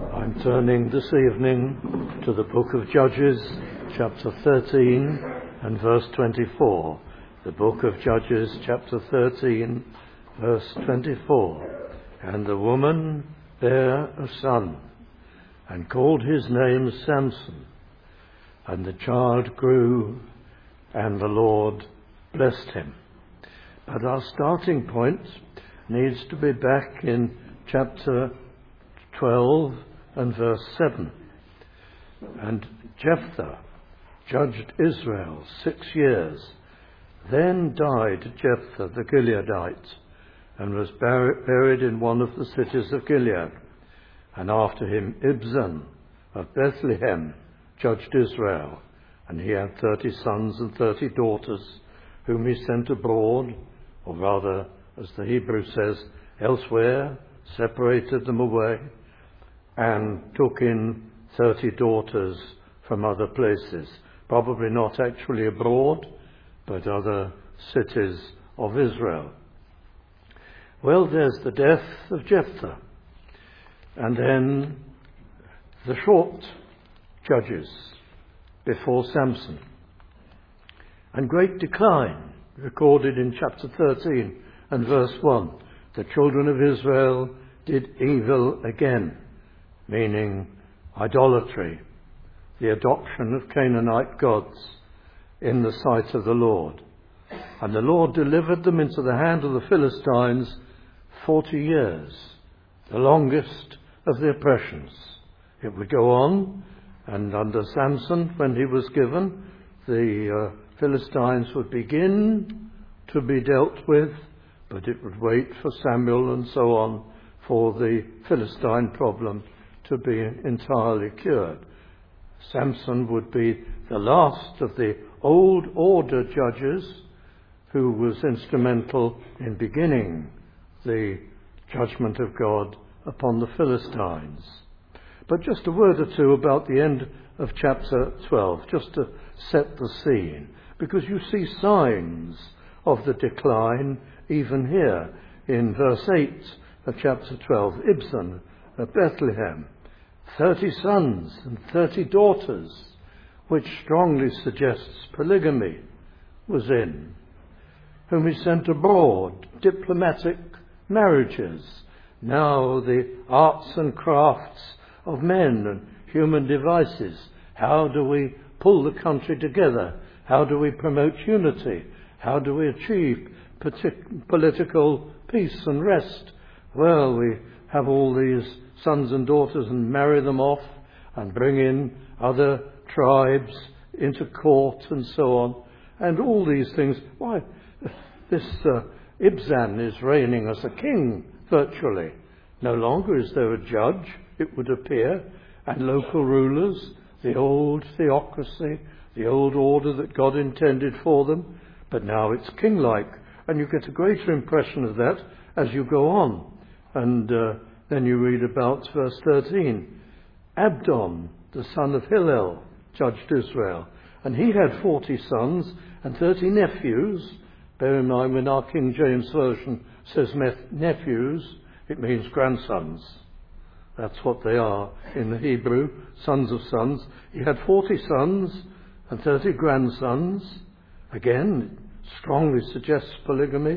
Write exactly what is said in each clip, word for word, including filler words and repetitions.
I'm turning this evening to the book of Judges, chapter thirteen and verse twenty-four. The book of Judges, chapter thirteen, verse twenty-four. And the woman bare a son, and called his name Samson. And the child grew, and the Lord blessed him. But our starting point needs to be back in chapter twelve and verse seven. And Jephthah judged Israel six years. Then died Jephthah the Gileadite, and was bur- buried in one of the cities of Gilead. And after him Ibzan of Bethlehem judged Israel, and he had thirty sons and thirty daughters, whom he sent abroad, or rather, as the Hebrew says, elsewhere, separated them away, and took in thirty daughters from other places, probably not actually abroad, but other cities of Israel. Well, there's the death of Jephthah, and then the short judges before Samson, and great decline recorded in chapter thirteen and verse one. The children of Israel did evil again, meaning idolatry, the adoption of Canaanite gods in the sight of the Lord. And the Lord delivered them into the hand of the Philistines forty years, the longest of the oppressions. It would go on, and under Samson, when he was given, the uh, Philistines would begin to be dealt with, but it would wait for Samuel and so on for the Philistine problem to be entirely cured. Samson would be the last of the old order judges who was instrumental in beginning the judgment of God upon the Philistines. But just a word or two about the end of chapter twelve, just to set the scene, because you see signs of the decline even here in verse eight of chapter twelve. Ibzan of Bethlehem, thirty sons and thirty daughters, which strongly suggests polygamy was in, whom he sent abroad, diplomatic marriages, now the arts and crafts of men and human devices. How do we pull the country together? How do we promote unity? How do we achieve partic- political peace and rest? Well, we have all these sons and daughters and marry them off and bring in other tribes into court and so on. And all these things. Why, this uh, Ibzan is reigning as a king, virtually. No longer is there a judge, it would appear, and local rulers, the old theocracy, the old order that God intended for them, but now it's king-like, and you get a greater impression of that as you go on. And uh, then you read about verse thirteen. Abdon, the son of Hillel, judged Israel, and he had forty sons and thirty nephews. Bear in mind, when our King James Version says nephews, it means grandsons. That's what they are in the Hebrew, sons of sons. He had forty sons and thirty grandsons. Again, strongly suggests polygamy.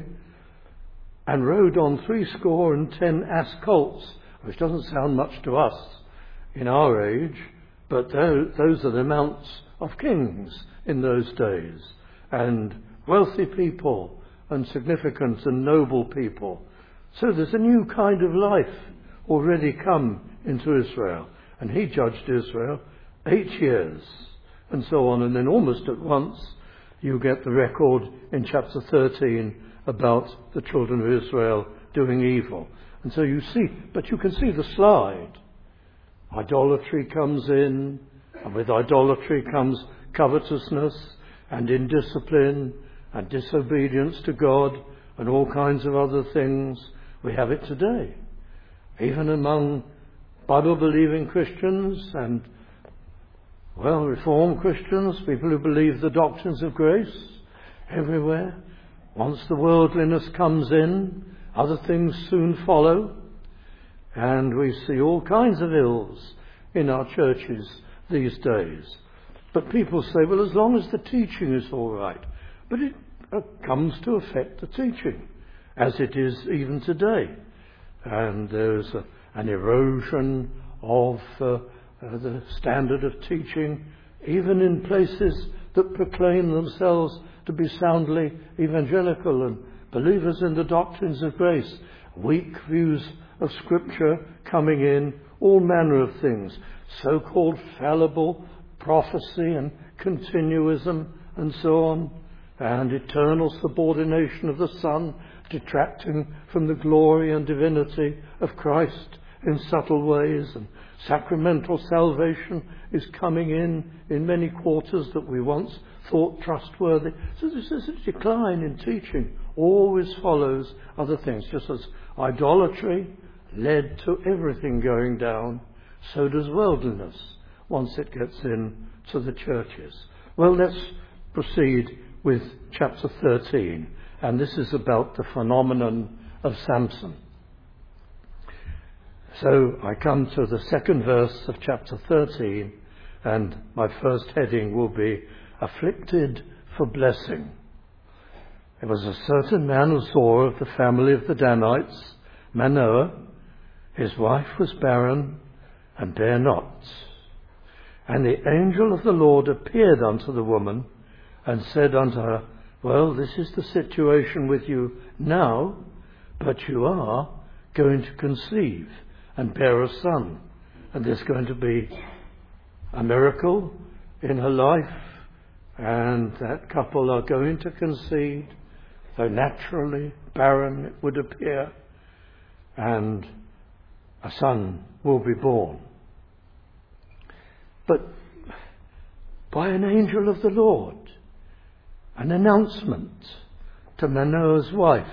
And rode on threescore and ten ass colts, which doesn't sound much to us in our age, but those are the mounts of kings in those days, and wealthy people, and significant and noble people. So there's a new kind of life already come into Israel. And he judged Israel eight years, and so on. And then almost at once you get the record in chapter thirteen about the children of Israel doing evil. And so you see, but you can see the slide. Idolatry comes in, and with idolatry comes covetousness and indiscipline and disobedience to God and all kinds of other things. We have it today. Even among Bible-believing Christians and, well, Reformed Christians, people who believe the doctrines of grace, everywhere. Once the worldliness comes in, other things soon follow. And we see all kinds of ills in our churches these days. But people say, well, as long as the teaching is all right. But it uh, comes to affect the teaching, as it is even today. And there's a, an erosion of uh, uh, the standard of teaching, even in places that proclaim themselves to be soundly evangelical and believers in the doctrines of grace. Weak views of Scripture coming in, all manner of things, so-called fallible prophecy and continuism and so on, and eternal subordination of the Son, detracting from the glory and divinity of Christ in subtle ways, and sacramental salvation is coming in in many quarters that we once thought trustworthy. So this is a decline in teaching. Always follows other things. Just as idolatry led to everything going down, so does worldliness once it gets in to the churches. Well, let's proceed with chapter thirteen, and this is about the phenomenon of Samson. So I come to the second verse of chapter thirteen, and my first heading will be afflicted for blessing. There was a certain man of Zor of the family of the Danites, Manoah. His wife was barren and bare not. And the angel of the Lord appeared unto the woman and said unto her, well, this is the situation with you now, but you are going to conceive and bear a son. And there's going to be a miracle in her life, and that couple are going to conceive, though naturally barren it would appear, and a son will be born. But by an angel of the Lord, an announcement to Manoah's wife.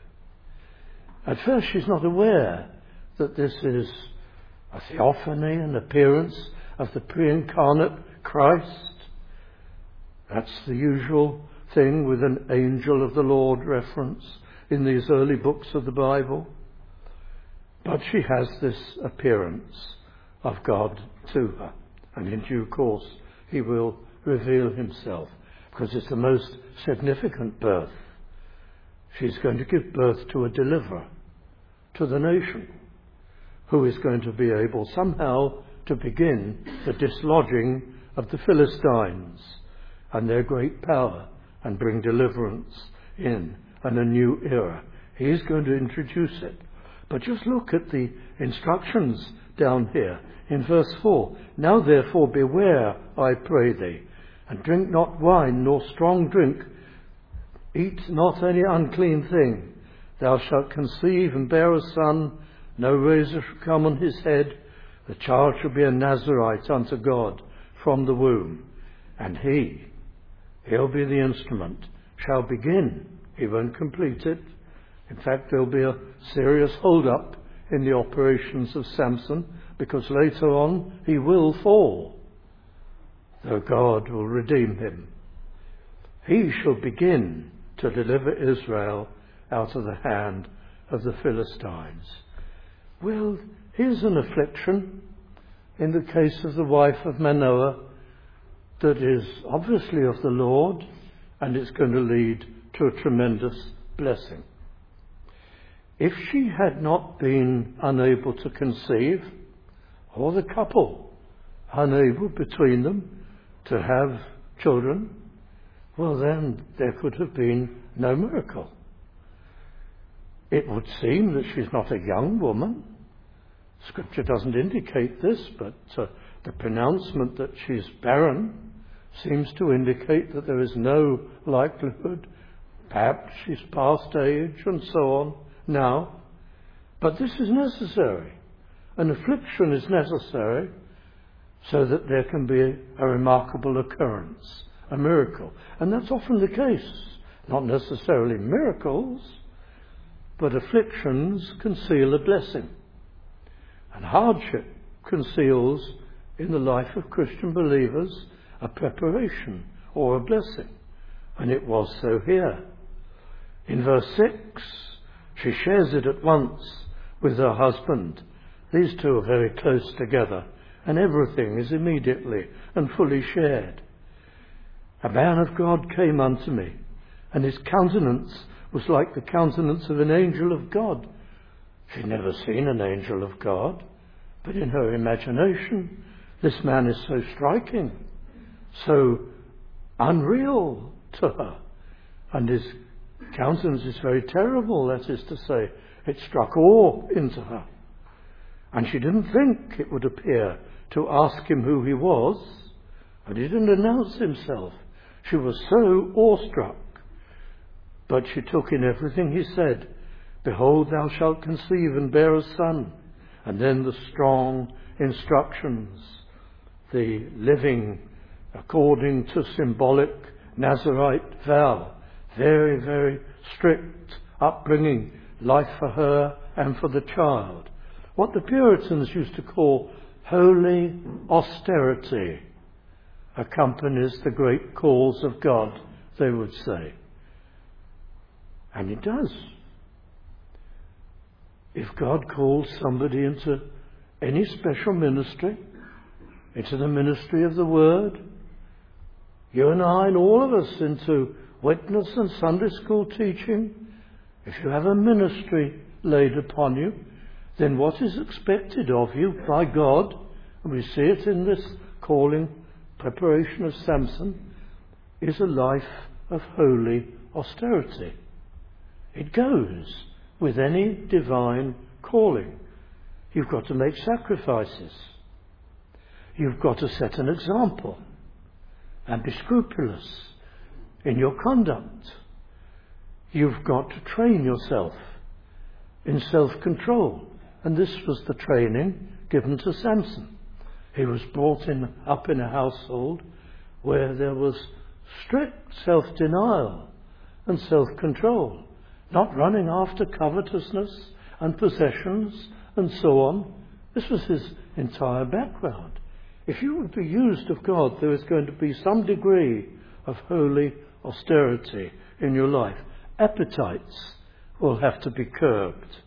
At first she's not aware that this is a theophany, an appearance of the pre-incarnate Christ. That's the usual thing with an angel of the Lord reference in these early books of the Bible. But she has this appearance of God to her, and in due course he will reveal himself, because it's the most significant birth. She's going to give birth to a deliverer, to the nation, who is going to be able somehow to begin the dislodging of the Philistines and their great power, and bring deliverance in and a new era. He's going to introduce it. But just look at the instructions down here in verse four. Now therefore beware, I pray thee, and drink not wine nor strong drink. Eat not any unclean thing. Thou shalt conceive and bear a son. No razor shall come on his head. The child shall be a Nazarite unto God from the womb. And he, he'll be the instrument, shall begin. He won't complete it. In fact, there'll be a serious hold-up in the operations of Samson, because later on he will fall, though God will redeem him. He shall begin to deliver Israel out of the hand of the Philistines. Well, here's an affliction in the case of the wife of Manoah that is obviously of the Lord, and it's going to lead to a tremendous blessing. If she had not been unable to conceive, or the couple unable between them to have children, well then there could have been no miracle. It would seem that she's not a young woman. Scripture doesn't indicate this, but uh, the pronouncement that she's barren seems to indicate that there is no likelihood. Perhaps she's past age and so on now. But this is necessary. An affliction is necessary so that there can be a remarkable occurrence, a miracle. And that's often the case. Not necessarily miracles, but afflictions conceal a blessing. And hardship conceals in the life of Christian believers a preparation or a blessing. And it was so here. In verse six, she shares it at once with her husband, These two are very close together, and everything is immediately and fully shared. A man of God came unto me, and his countenance was like the countenance of an angel of God. She'd never seen an angel of God, but in her imagination, this man is so striking, so unreal to her. And his countenance is very terrible, that is to say, it struck awe into her. And she didn't think it would appear to ask him who he was, and he didn't announce himself. She was so awestruck. But she took in everything he said. Behold, thou shalt conceive and bear a son. And then the strong instructions, the living according to symbolic Nazarite vow, very, very strict upbringing, life for her and for the child. What the Puritans used to call holy austerity accompanies the great calls of God, they would say. And it does. If God calls somebody into any special ministry, into the ministry of the Word, you and I and all of us into witness and Sunday school teaching, if you have a ministry laid upon you, then what is expected of you by God, and we see it in this calling, preparation of Samson, is a life of holy austerity. It goes with any divine calling. You've got to make sacrifices. You've got to set an example and be scrupulous in your conduct. You've got to train yourself in self-control. And this was the training given to Samson. He was brought in, up in a household where there was strict self-denial and self-control, not running after covetousness and possessions and so on. This was his entire background. If you would be used of God, there is going to be some degree of holy austerity in your life. Appetites will have to be curbed.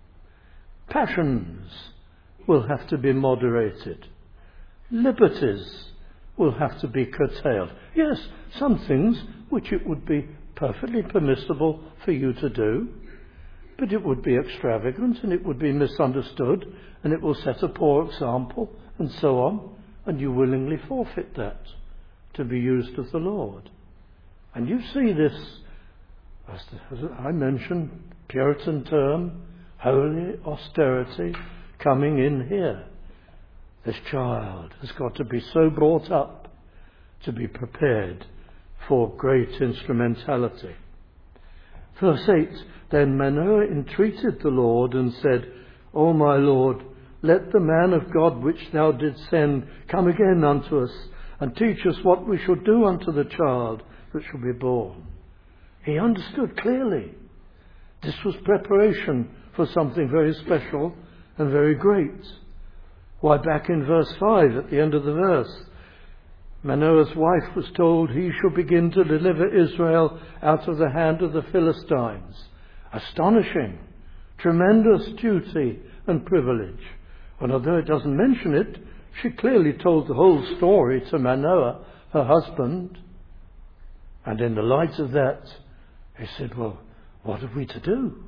Passions will have to be moderated. Liberties will have to be curtailed. Yes, some things which it would be perfectly permissible for you to do, but it would be extravagant and it would be misunderstood and it will set a poor example and so on, and you willingly forfeit that to be used of the Lord. And you see this, as I mentioned, Puritan term, holy austerity, coming in here. This child has got to be so brought up to be prepared for great instrumentality. Verse eight, then Manoah entreated the Lord and said, O my Lord, let the man of God which thou didst send come again unto us, and teach us what we shall do unto the child that shall be born. He understood clearly. This was preparation for something very special and very great. Why, back in verse five, at the end of the verse, Manoah's wife was told he shall begin to deliver Israel out of the hand of the Philistines. Astonishing, tremendous duty and privilege. And although it doesn't mention it, she clearly told the whole story to Manoah, her husband. And in the light of that, he said, well, what are we to do?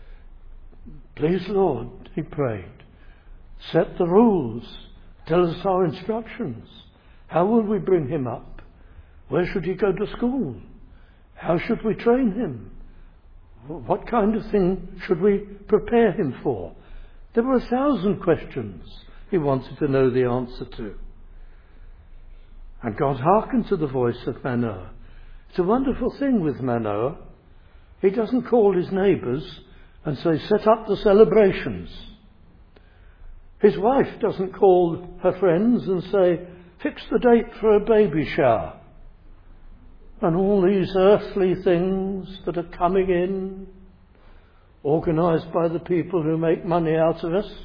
Please, Lord, he prayed, set the rules, tell us our instructions. How will we bring him up? Where should he go to school? How should we train him? What kind of thing should we prepare him for? There were a thousand questions he wanted to know the answer to. And God hearkened to the voice of Manoah. It's a wonderful thing with Manoah. He doesn't call his neighbours and say, set up the celebrations. His wife doesn't call her friends and say, fix the date for a baby shower. And all these earthly things that are coming in, organised by the people who make money out of us.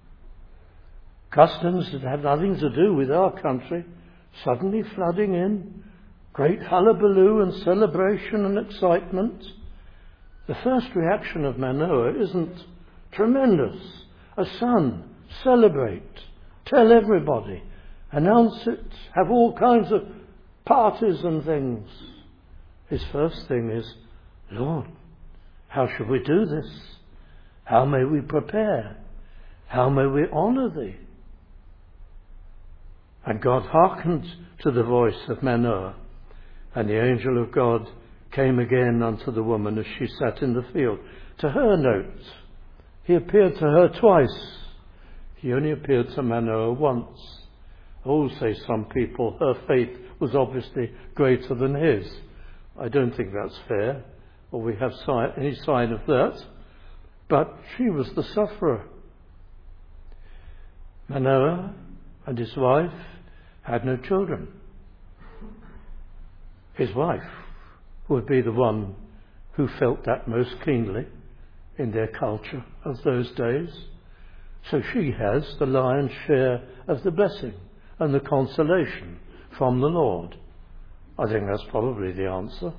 Customs that have nothing to do with our country, suddenly flooding in. Great hullabaloo and celebration and excitement. The first reaction of Manoah isn't tremendous. A son celebrate, tell everybody, announce it, have all kinds of parties and things. His first thing is, Lord, how shall we do this? How may we prepare? How may we honour thee? And God hearkened to the voice of Manoah, and the angel of God came again unto the woman as she sat in the field. To her note, he appeared to her twice. He only appeared to Manoah once. Oh, say some people, her faith was obviously greater than his. I don't think that's fair, or we have si- any sign of that. But she was the sufferer. Manoah and his wife had no children. His wife would be the one who felt that most keenly in their culture of those days. So she has the lion's share of the blessing and the consolation from the Lord. I think that's probably the answer.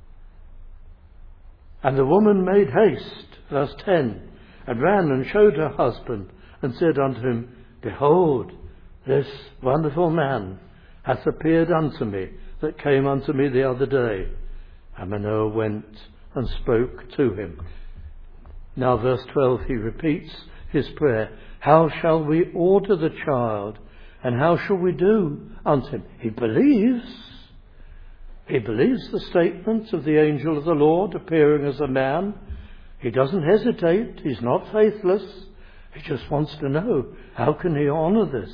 And the woman made haste, verse ten, and ran and showed her husband, and said unto him, Behold, this wonderful man hath appeared unto me, that came unto me the other day. And Manoah went and spoke to him. Now verse twelve, he repeats his prayer. How shall we order the child, and how shall we do unto him? He believes. He believes the statement of the angel of the Lord appearing as a man. He doesn't hesitate. He's not faithless. He just wants to know, how can he honour this?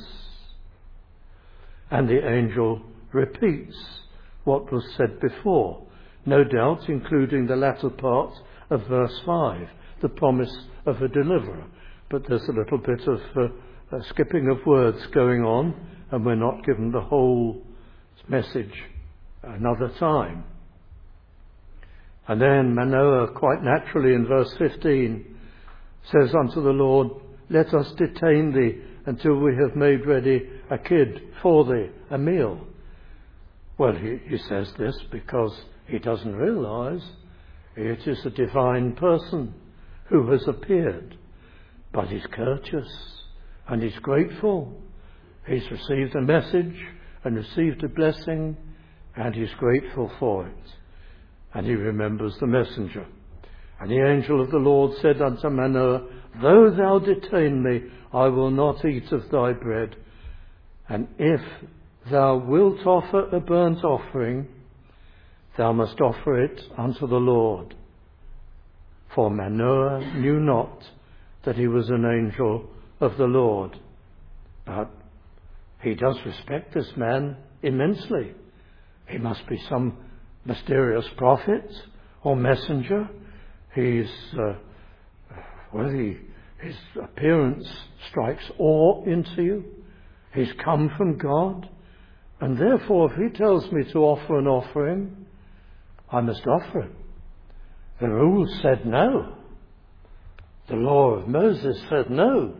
And the angel repeats what was said before, no doubt including the latter part of verse five, the promise of a deliverer. But there's a little bit of uh, a skipping of words going on, and we're not given the whole message another time. And then Manoah, quite naturally in verse fifteen, says unto the Lord, Let us detain thee until we have made ready a kid for thee, a meal. Well, he, he says this because he doesn't realise it is a divine person who has appeared. But he's courteous and he's grateful. He's received a message and received a blessing, and he's grateful for it. And he remembers the messenger. And the angel of the Lord said unto Manoah, Though thou detain me, I will not eat of thy bread. And if thou wilt offer a burnt offering, thou must offer it unto the Lord. For Manoah knew not that he was an angel of the Lord. But he does respect this man immensely. He must be some mysterious prophet or messenger. He's, uh, well, he, his appearance strikes awe into you. He's come from God. And therefore, if he tells me to offer an offering, I must offer it. The rules said no. The law of Moses said no.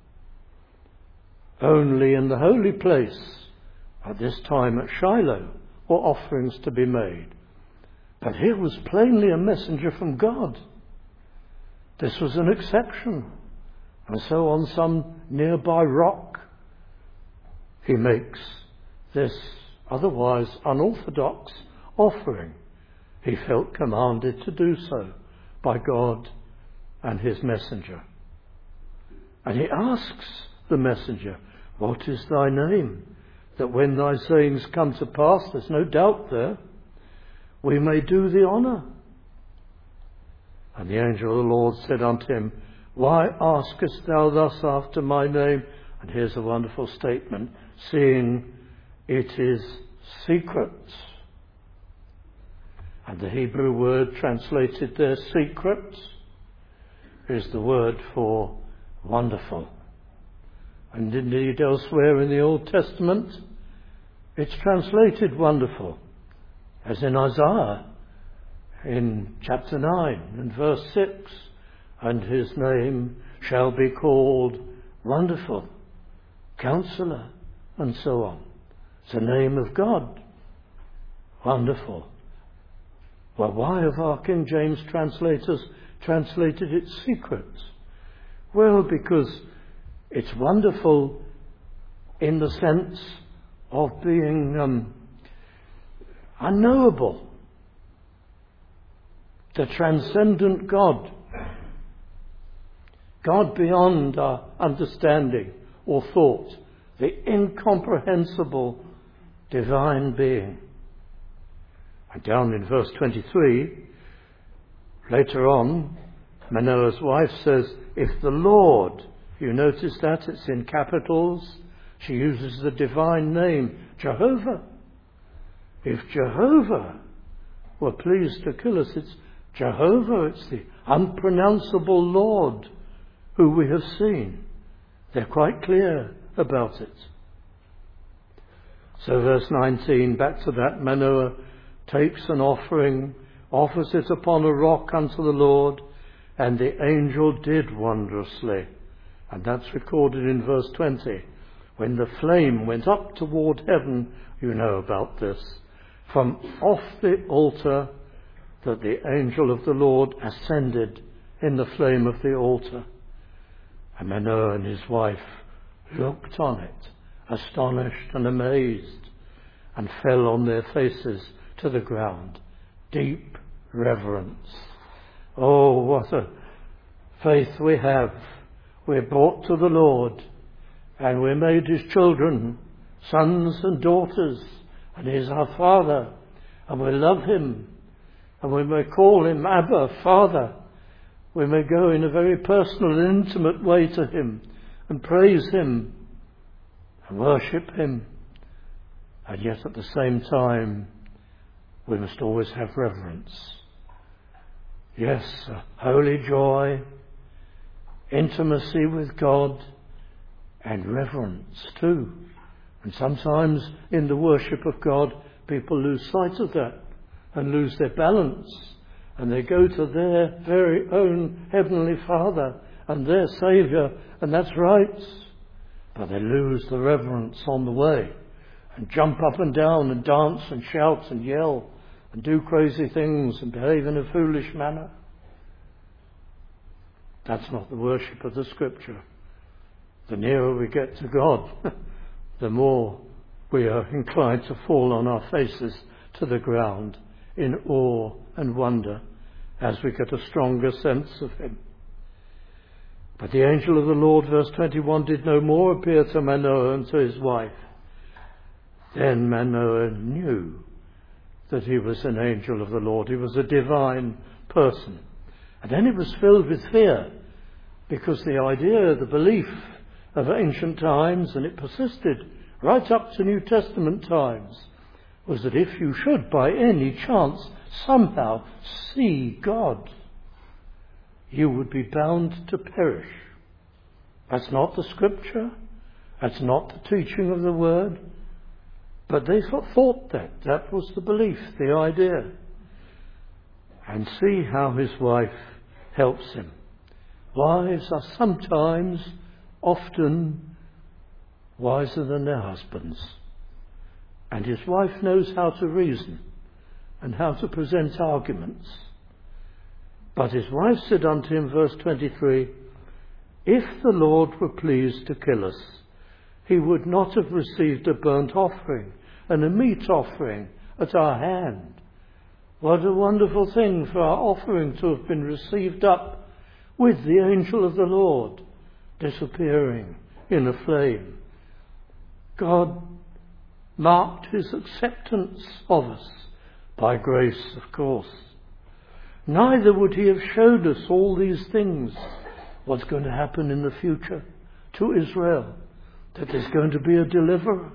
Only in the holy place, at this time at Shiloh, were offerings to be made. But here was plainly a messenger from God. This was an exception. And so on some nearby rock, he makes this otherwise unorthodox offering. He felt commanded to do so by God and his messenger. And he asks the messenger, What is thy name? That when thy sayings come to pass, there's no doubt there, we may do thee honour. And the angel of the Lord said unto him, Why askest thou thus after my name? And here's a wonderful statement, seeing it is secret. And the Hebrew word translated there, secret, is the word for wonderful. And indeed elsewhere in the Old Testament, it's translated wonderful, as in Isaiah in chapter nine and verse six, and his name shall be called Wonderful, Counselor, and so on. It's the name of God, wonderful. Well, why have our King James translators translated it secret? Well, because It's wonderful in the sense of being um, unknowable. The transcendent God. God beyond our understanding or thought. The incomprehensible divine being. And down in verse twenty-three, later on, Manoah's wife says, if the Lord, you notice that it's in capitals, she uses the divine name, Jehovah. If Jehovah were pleased to kill us, it's Jehovah, it's the unpronounceable Lord who we have seen. They're quite clear about it. So verse nineteen, back to that, Manoah takes an offering, offers it upon a rock unto the Lord, and the angel did wondrously. And that's recorded in verse twenty. When the flame went up toward heaven, you know about this, from off the altar, that the angel of the Lord ascended in the flame of the altar. And Manoah and his wife looked on it, astonished and amazed, and fell on their faces to the ground. Deep reverence. Oh, what a faith we have. We're brought to the Lord, and we're made his children, sons and daughters, and he's our Father, and we love him, and we may call him Abba, Father. We may go in a very personal and intimate way to him and praise him and worship him. And yet at the same time, we must always have reverence. Yes, a holy joy, intimacy with God, and reverence too. And sometimes in the worship of God, people lose sight of that and lose their balance. And they go to their very own Heavenly Father and their Saviour, and that's right. But they lose the reverence on the way and jump up and down and dance and shout and yell and do crazy things and behave in a foolish manner. That's not the worship of the Scripture. The nearer we get to God, the more we are inclined to fall on our faces to the ground in awe and wonder as we get a stronger sense of him. But the angel of the Lord, verse twenty-one, did no more appear to Manoah and to his wife. Then Manoah knew that he was an angel of the Lord. He was a divine person. And then he was filled with fear, because the idea, the belief of ancient times, and it persisted right up to New Testament times, was that if you should by any chance somehow see God, you would be bound to perish. That's not the Scripture. That's not the teaching of the Word. But they thought that. That was the belief, the idea. And see how his wife helps him. Wives are sometimes, often, wiser than their husbands. And his wife knows how to reason and how to present arguments. But his wife said unto him, verse twenty-three, if the Lord were pleased to kill us, he would not have received a burnt offering and a meat offering at our hand. What a wonderful thing for our offering to have been received up with the angel of the Lord disappearing in a flame. God marked his acceptance of us by grace, of course. Neither would he have showed us all these things, what's going to happen in the future to Israel, that there's going to be a deliverer.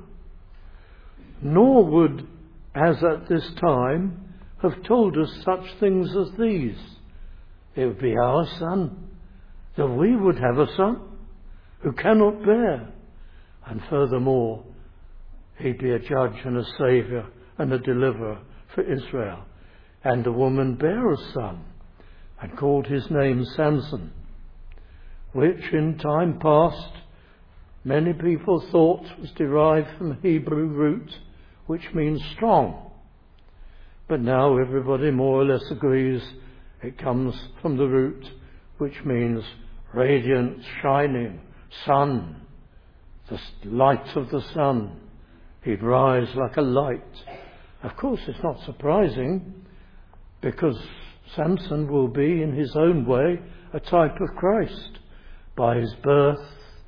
Nor would, as at this time, have told us such things as these. It would be our son, that we would have a son who cannot bear. And furthermore, he'd be a judge and a saviour and a deliverer for Israel. And the woman bare a son and called his name Samson, which in time past many people thought was derived from Hebrew root, which means strong. But now everybody more or less agrees it comes from the root which means radiant, shining, sun, the light of the sun. He'd rise like a light. Of course, it's not surprising, because Samson will be, in his own way, a type of Christ, by his birth,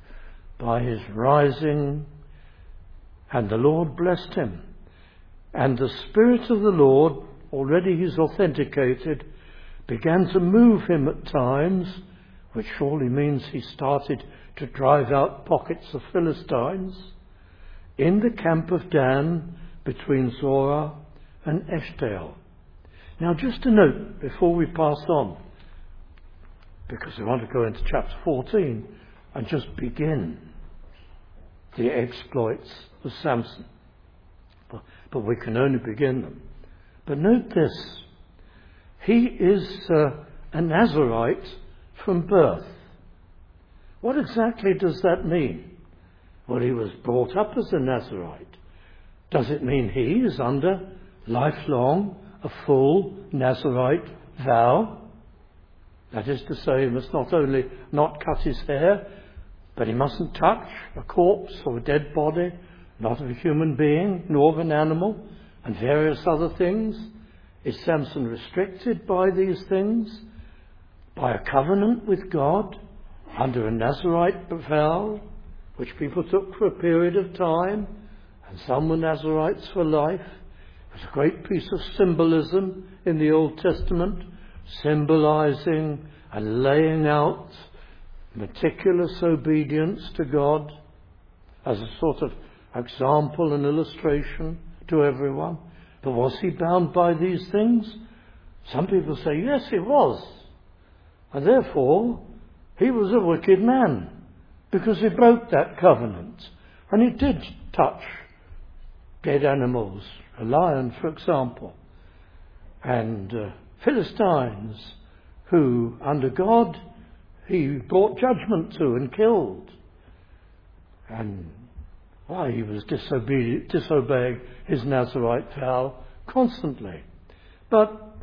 by his rising, and the Lord blessed him. And the Spirit of the Lord, already he's authenticated, began to move him at times, which surely means he started to drive out pockets of Philistines, in the camp of Dan between Zorah and Eshtaol. Now, just a note before we pass on, because we want to go into chapter fourteen and just begin the exploits of Samson. But, but we can only begin them. But note this. He is uh, a Nazarite from birth. What exactly does that mean? Well, he was brought up as a Nazarite. Does it mean he is under lifelong a full Nazarite vow? That is to say, he must not only not cut his hair, but he mustn't touch a corpse or a dead body, not of a human being, nor of an animal, and various other things. Is Samson restricted by these things? By a covenant with God, under a Nazarite vow, which people took for a period of time, and some were Nazarites for life. It was a great piece of symbolism in the Old Testament, symbolizing and laying out meticulous obedience to God as a sort of example and illustration to everyone. But was he bound by these things? Some people say, yes, he was. And therefore, he was a wicked man, because he broke that covenant. And he did touch dead animals, a lion, for example, and uh, Philistines, who, under God, he brought judgment to and killed. And why, he was disobedient, disobeying his Nazarite vow constantly. But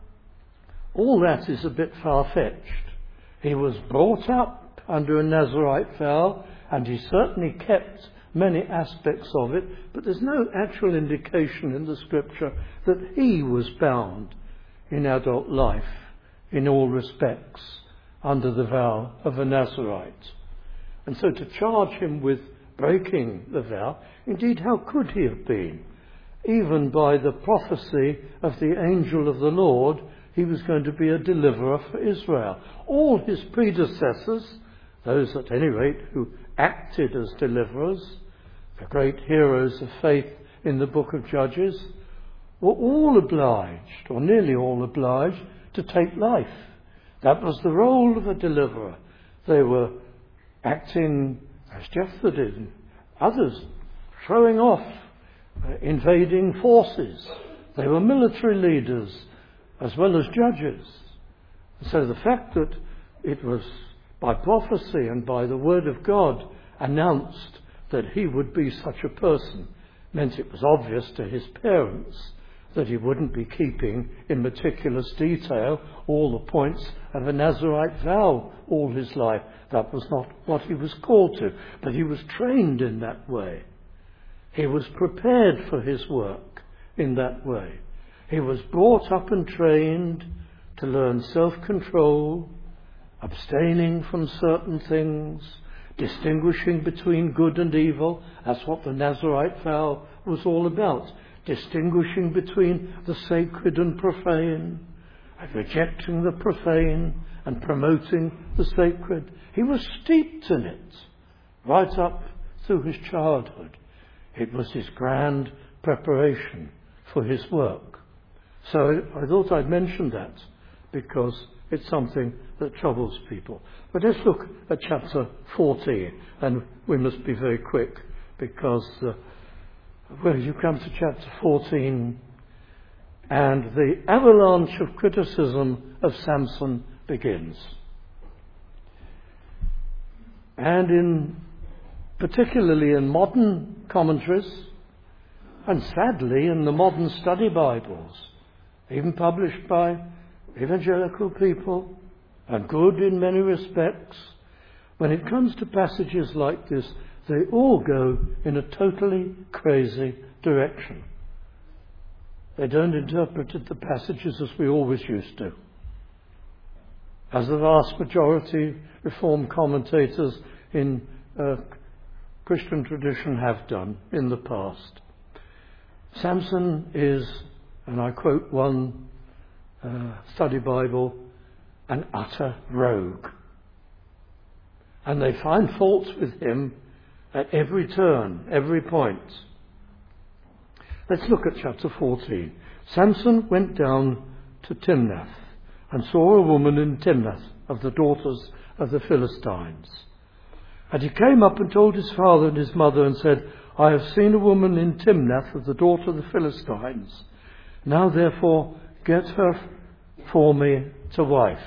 all that is a bit far-fetched. He was brought up under a Nazarite vow, and he certainly kept many aspects of it, but there's no actual indication in the Scripture that he was bound in adult life in all respects under the vow of a Nazarite. And so to charge him with breaking the vow, indeed, how could he have been? Even by the prophecy of the angel of the Lord, he was going to be a deliverer for Israel. All his predecessors, those at any rate who acted as deliverers, the great heroes of faith in the book of Judges, were all obliged, or nearly all obliged, to take life. That was the role of a deliverer. They were acting as Jephthah did, and others, throwing off uh, invading forces. They were military leaders as well as judges. So the fact that it was by prophecy and by the word of God announced that he would be such a person meant it was obvious to his parents that he wouldn't be keeping in meticulous detail all the points of a Nazarite vow all his life. That was not what he was called to, but he was trained in that way. He was prepared for his work in that way. He was brought up and trained to learn self-control, abstaining from certain things, distinguishing between good and evil. That's what the Nazarite vow was all about. Distinguishing between the sacred and profane, and rejecting the profane and promoting the sacred. He was steeped in it right up through his childhood. It was his grand preparation for his work. So I thought I'd mention that because it's something that troubles people. But let's look at chapter fourteen, and we must be very quick because uh, well, you come to chapter fourteen, and the avalanche of criticism of Samson begins. And in particularly in modern commentaries, and sadly in the modern study Bibles, even published by evangelical people, and good in many respects, When it comes to passages like this, they all go in a totally crazy direction. They don't interpret the passages as we always used to, as the vast majority Reformed commentators in uh, Christian tradition have done in the past. Samson is, and I quote one uh, study Bible, an utter rogue. And they find faults with him at every turn, every point. Let's look at chapter fourteen. Samson went down to Timnath and saw a woman in Timnath of the daughters of the Philistines. And he came up and told his father and his mother and said, I have seen a woman in Timnath of the daughter of the Philistines. Now therefore get her for me to wife.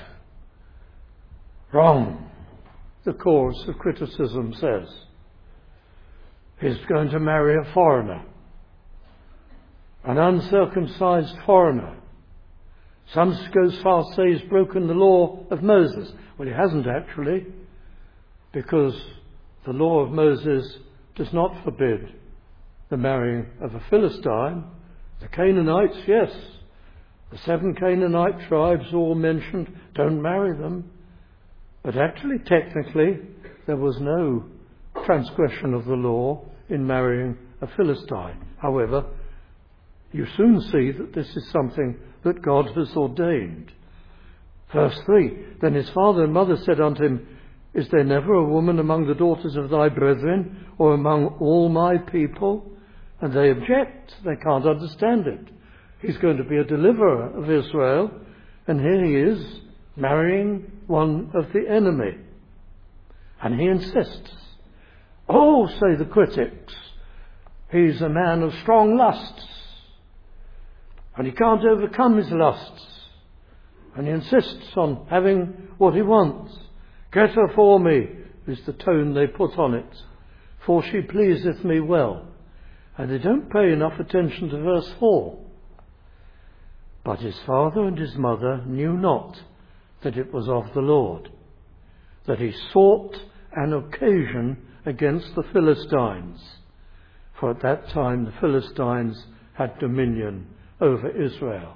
Wrong, the chorus of criticism says. He's going to marry a foreigner, an uncircumcised foreigner. Some go as far as say he's broken the law of Moses. Well, he hasn't actually, because the law of Moses does not forbid the marrying of a Philistine. The Canaanites, yes. The seven Canaanite tribes all mentioned, don't marry them. But actually, technically, there was no transgression of the law in marrying a Philistine. However, you soon see that this is something that God has ordained. Verse three, then his father and mother said unto him, is there never a woman among the daughters of thy brethren, or among all my people? And they object. They can't understand it. He's going to be a deliverer of Israel, and here he is marrying one of the enemy. And he insists. Oh, say the critics, he's a man of strong lusts, and he can't overcome his lusts, and he insists on having what he wants. Get her for me, is the tone they put on it, for she pleaseth me well. And they don't pay enough attention to verse four. But his father and his mother knew not that it was of the Lord, that he sought an occasion against the Philistines. For at that time the Philistines had dominion over Israel.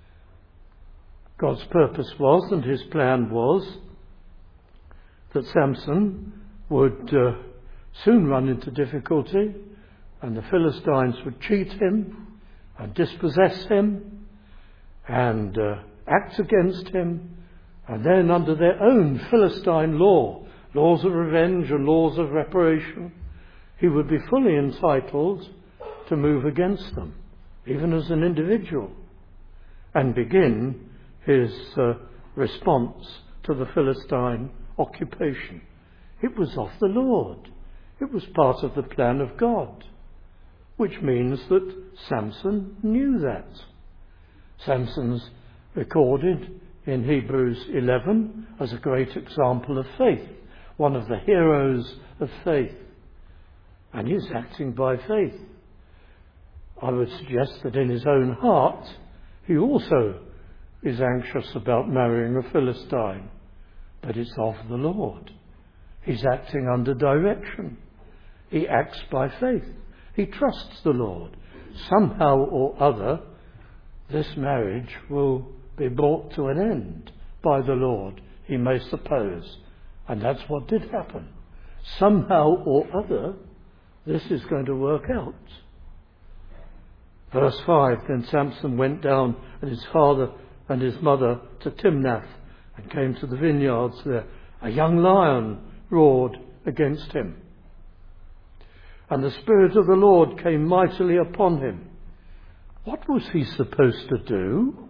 God's purpose was, and his plan was, that Samson would uh, soon run into difficulty, and the Philistines would cheat him and dispossess him and uh, act against him, and then under their own Philistine law, laws of revenge and laws of reparation, he would be fully entitled to move against them, even as an individual, and begin his uh, response to the Philistine occupation. It was of the Lord. It was part of the plan of God, which means that Samson knew that. Samson's recorded in Hebrews eleven as a great example of faith, one of the heroes of faith. And he's acting by faith. I would suggest that in his own heart, he also is anxious about marrying a Philistine. But it's of the Lord. He's acting under direction. He acts by faith. He trusts the Lord. Somehow or other, this marriage will be brought to an end by the Lord, he may suppose. And that's what did happen. Somehow or other, this is going to work out. Verse five, then Samson went down and his father and his mother to Timnath, and came to the vineyards there. A young lion roared against him. And the Spirit of the Lord came mightily upon him. What was he supposed to do?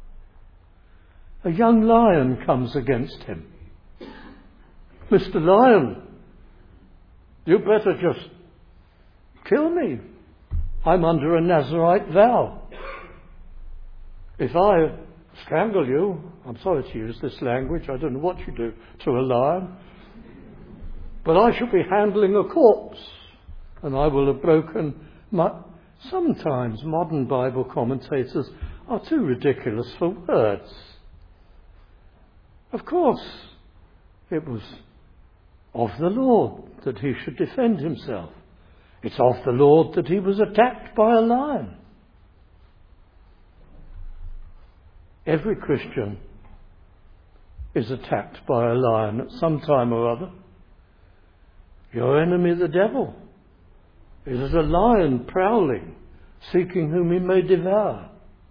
A young lion comes against him. Mister Lion, you better just kill me. I'm under a Nazirite vow. If I strangle you, I'm sorry to use this language, I don't know what you do to a lion, but I shall be handling a corpse, and I will have broken my... Sometimes modern Bible commentators are too ridiculous for words. Of course, it was of the Lord that he should defend himself. It's of the Lord that he was attacked by a lion. Every Christian is attacked by a lion at some time or other. Your enemy, the devil, is as a lion prowling, seeking whom he may devour.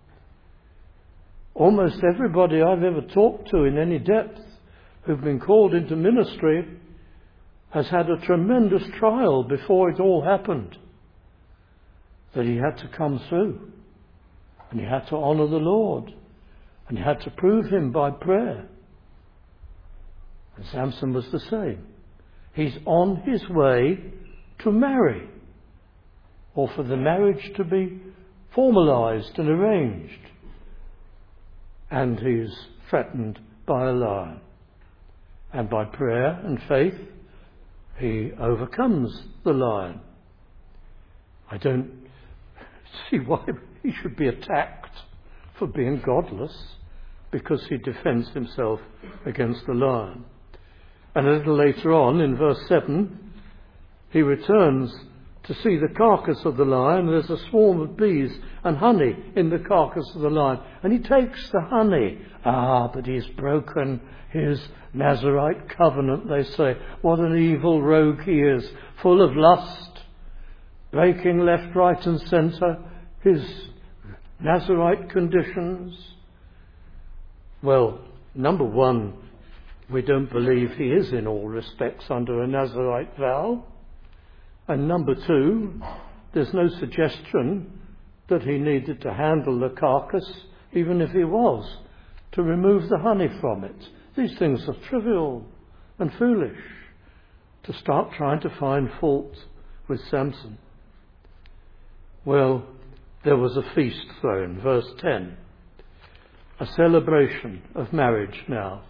Almost everybody I've ever talked to in any depth who've been called into ministry has had a tremendous trial before it all happened, that he had to come through, and he had to honour the Lord, and he had to prove him by prayer. And Samson was the same. He's on his way to marry, or for the marriage to be formalised and arranged, and he's threatened by a lion. And by prayer and faith, he overcomes the lion. I don't see why he should be attacked for being godless, because he defends himself against the lion. And a little later on, in verse seven, he returns to see the carcass of the lion. There's a swarm of bees and honey in the carcass of the lion. And he takes the honey. Ah, but he's broken his Nazirite covenant, they say. What an evil rogue he is, full of lust, breaking left, right and centre his Nazirite conditions. Well, number one, we don't believe he is in all respects under a Nazirite vow. And number two, there's no suggestion that he needed to handle the carcass, even if he was, to remove the honey from it. These things are trivial and foolish to start trying to find fault with Samson. Well, there was a feast thrown, verse ten. A celebration of marriage now.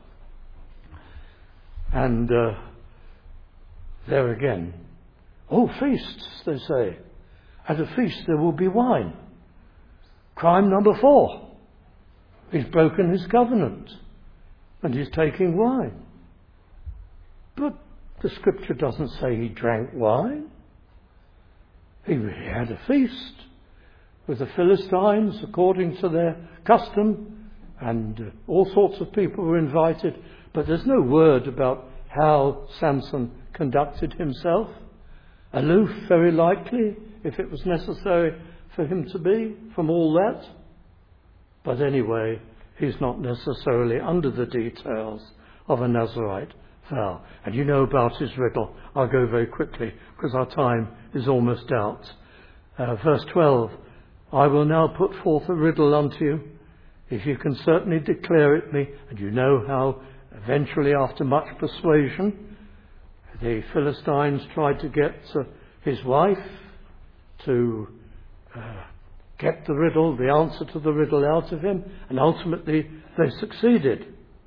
And uh, there again, oh, feasts, they say. At a feast there will be wine. Crime number four. He's broken his covenant and he's taking wine. But the scripture doesn't say he drank wine. He had a feast with the Philistines according to their custom, and uh, all sorts of people were invited. But there's no word about how Samson conducted himself. Aloof, very likely, if it was necessary for him to be, from all that. But anyway, he's not necessarily under the details of a Nazirite vow. And you know about his riddle. I'll go very quickly, because our time is almost out. Uh, verse twelve, I will now put forth a riddle unto you, if you can certainly declare it me. And you know how eventually, after much persuasion, the Philistines tried to get uh, his wife to uh, get the riddle, the answer to the riddle out of him, and ultimately they succeeded.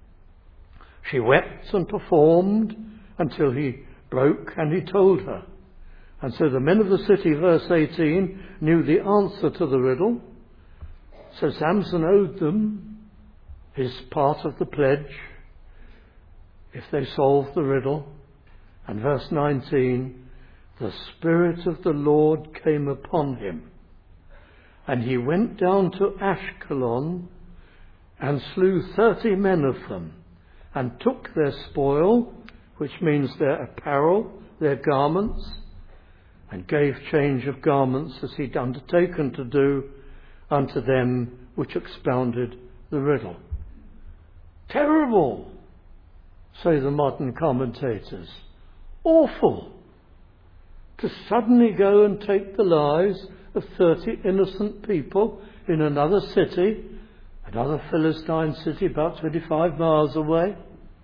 She wept and performed until he broke and he told her. And so the men of the city, verse eighteen, knew the answer to the riddle. So Samson owed them his part of the pledge if they solved the riddle. And verse nineteen, the Spirit of the Lord came upon him, and he went down to Ashkelon and slew thirty men of them, and took their spoil, which means their apparel, their garments, and gave change of garments as he'd undertaken to do unto them which expounded the riddle. Terrible, say the modern commentators. Awful. To suddenly go and take the lives of thirty innocent people in another city, another Philistine city about twenty-five miles away.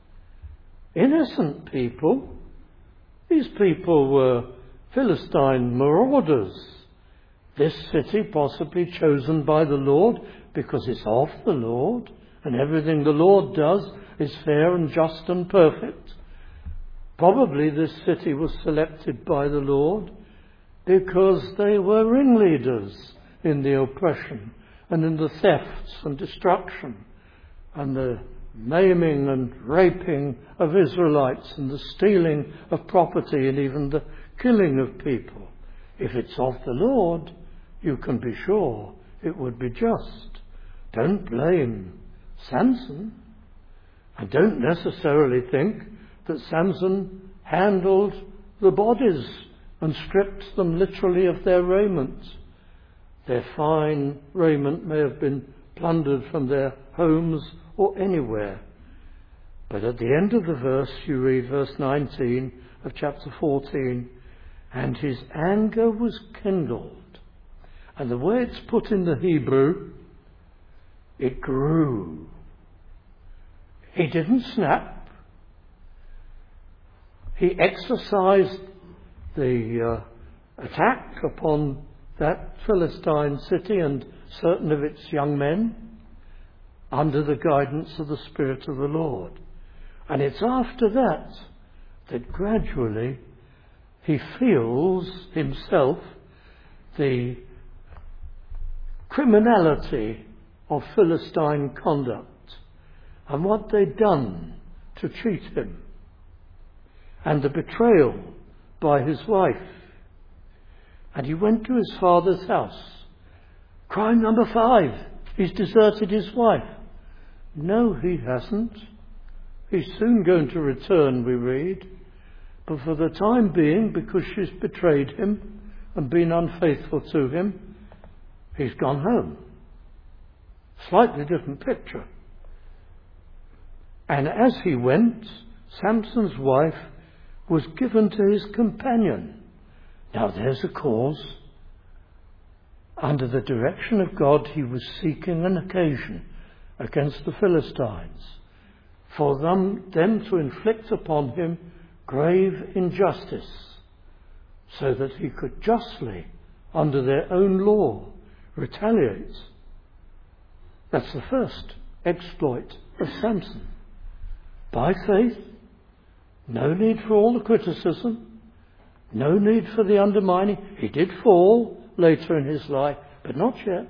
Innocent people. These people were Philistine marauders. This city possibly chosen by the Lord because it's of the Lord, and everything the Lord does is fair and just and perfect. Probably this city was selected by the Lord because they were ringleaders in the oppression and in the thefts and destruction and the maiming and raping of Israelites and the stealing of property and even the killing of people. If it's of the Lord, you can be sure it would be just. Don't blame Samson. And don't necessarily think that Samson handled the bodies and stripped them literally of their raiment. Their fine raiment may have been plundered from their homes or anywhere. But at the end of the verse, you read verse nineteen of chapter fourteen, and his anger was kindled. And the way it's put in the Hebrew, it grew. He didn't snap. He exercised the uh, attack upon that Philistine city and certain of its young men under the guidance of the Spirit of the Lord. And it's after that that gradually he feels himself the criminality of Philistine conduct and what they'd done to cheat him, and the betrayal by his wife. And he went to his father's house. Crime number five, he's deserted his wife. No, he hasn't. He's soon going to return, we read. But for the time being, because she's betrayed him and been unfaithful to him, he's gone home. Slightly different picture. And as he went, Samson's wife was given to his companion. Now there's a cause. Under the direction of God, he was seeking an occasion against the Philistines for them, them to inflict upon him grave injustice, so that he could justly, under their own law, retaliate. That's the first exploit of Samson. By faith, no need for all the criticism, no need for the undermining. He did fall later in his life, but not yet.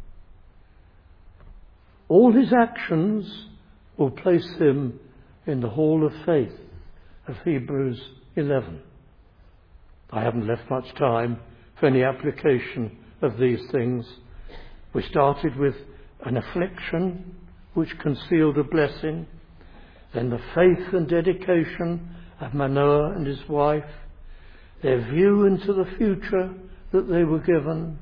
All his actions will place him in the hall of faith of Hebrews eleven. I haven't left much time for any application of these things. We started with an affliction which concealed a blessing, then the faith and dedication of Manoah and his wife, their view into the future that they were given,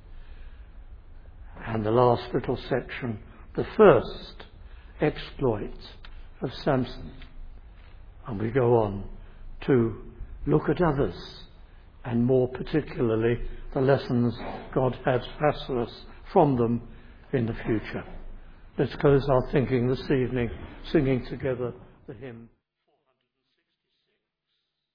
and the last little section, the first exploit of Samson. And we go on to look at others, and more particularly the lessons God has for us from them in the future. Let's close our thinking this evening, singing together the hymn.